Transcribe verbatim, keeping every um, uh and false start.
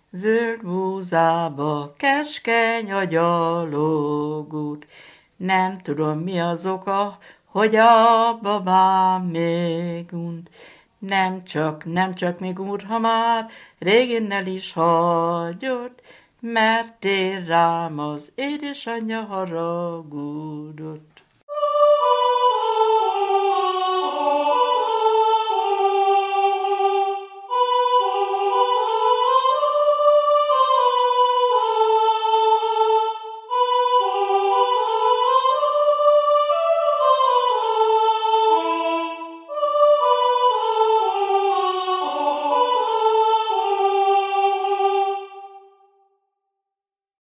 Zöld búzába keskeny a gyalogút, nem tudom mi az oka, hogy a babám még und. Nem csak, nem csak még úr, ha már régén el is hagyott, mert tér rám az édesanyja haragudott.